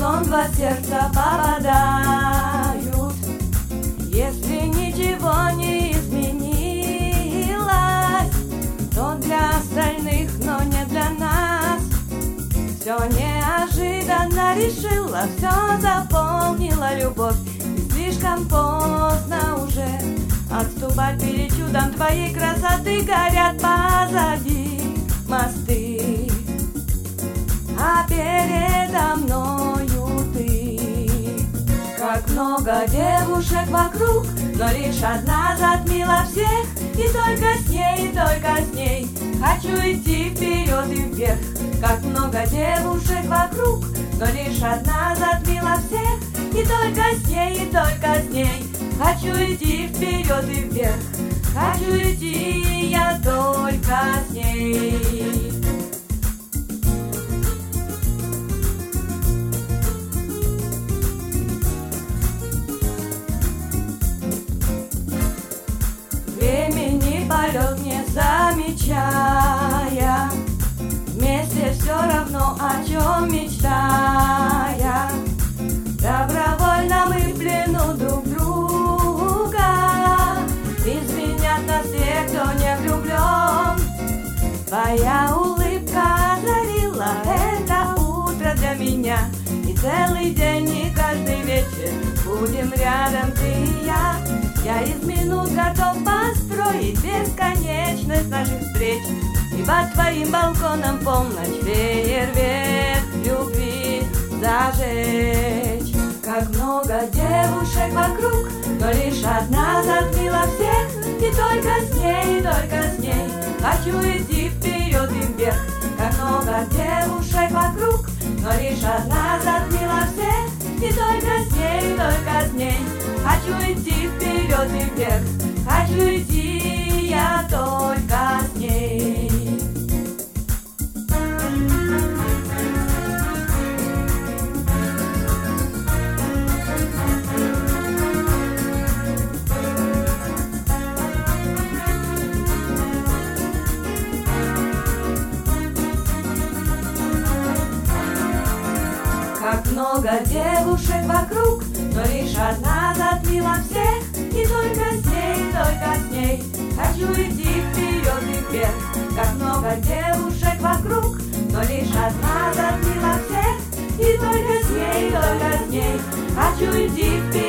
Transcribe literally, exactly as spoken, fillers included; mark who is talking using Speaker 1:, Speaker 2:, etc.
Speaker 1: сон два сердца попадают. Если ничего не изменилось, то для остальных, но не для нас. Все неожиданно решила, все заполнила любовь. И слишком поздно уже отступать перед чудом твоей красоты. Горят позади мосты, а передо мною ты. Как много девушек вокруг, но лишь одна затмила всех. И только с ней, и только с ней хочу идти вперед и вверх. Как много девушек вокруг, но лишь одна затмила всех. И только с ней, и только с ней хочу идти вперед и вверх. Хочу идти я только с ней. Времени полет не замечая, вместе все равно о чем мечтая. Добровольно мы в плену друг друга. Извинят нас те, кто не влюблен. Твоя улыбка озарила это утро для меня. И целый день, и каждый вечер будем рядом ты и я. Я из минут готов построить бесконечность наших встреч. И под твоим балконом полночь фейерверк любви зажечь. Как много девушек вокруг, но лишь одна затмила всех. И только с ней, и только с ней хочу идти вперед и вверх. Как много девушек вокруг, но лишь одна затмила всех. И только с ней, и только с ней хочу идти вперед и вверх. Хочу идти я только с ней. Как много девушек вокруг, но лишь одна затмила всех. И только с ней, и только с ней хочу идти вперед и вверх. Как много девушек вокруг, но лишь одна затмила всех. И только с ней, и только с ней хочу идти вперед.